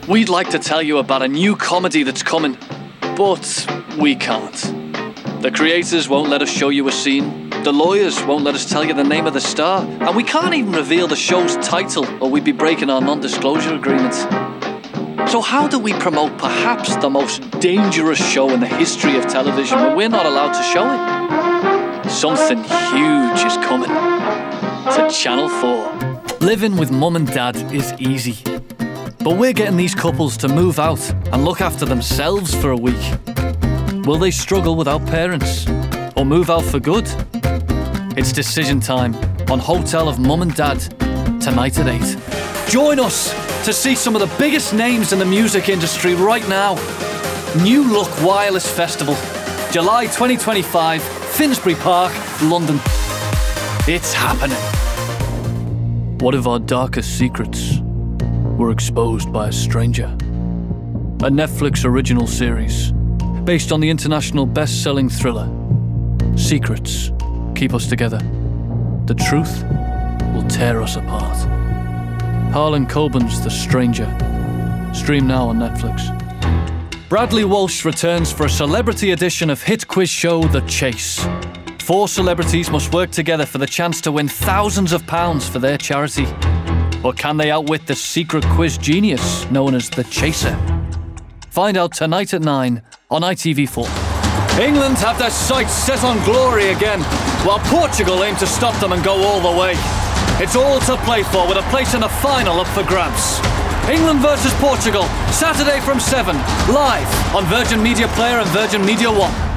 We'd like to tell you about a new comedy that's coming, but we can't. The creators won't let us show you a scene, the lawyers won't let us tell you the name of the star, and we can't even reveal the show's title or we'd be breaking our non-disclosure agreements. So how do we promote perhaps the most dangerous show in the history of television when we're not allowed to show it? Something huge is coming to Channel 4. Living with mum and dad is easy. But we're getting these couples to move out and look after themselves for a week. Will they struggle without parents? Or move out for good? It's decision time on Hotel of Mum and Dad, tonight at 8. Join us to see some of the biggest names in the music industry right now. New Look Wireless Festival, July 2025, Finsbury Park, London. It's happening. What if our darkest secrets were exposed by a stranger? A Netflix original series based on the international best-selling thriller Secrets Keep Us Together. The truth will tear us apart. Harlan Coben's The Stranger. Stream now on Netflix. Bradley Walsh returns for a celebrity edition of hit quiz show The Chase. 4 celebrities must work together for the chance to win thousands of pounds for their charity. But can they outwit the secret quiz genius known as The Chaser? Find out tonight at 9 on ITV4. England have their sights set on glory again, while Portugal aim to stop them and go all the way. It's all to play for, with a place in the final up for grabs. England versus Portugal, Saturday from 7, live on Virgin Media Player and Virgin Media One.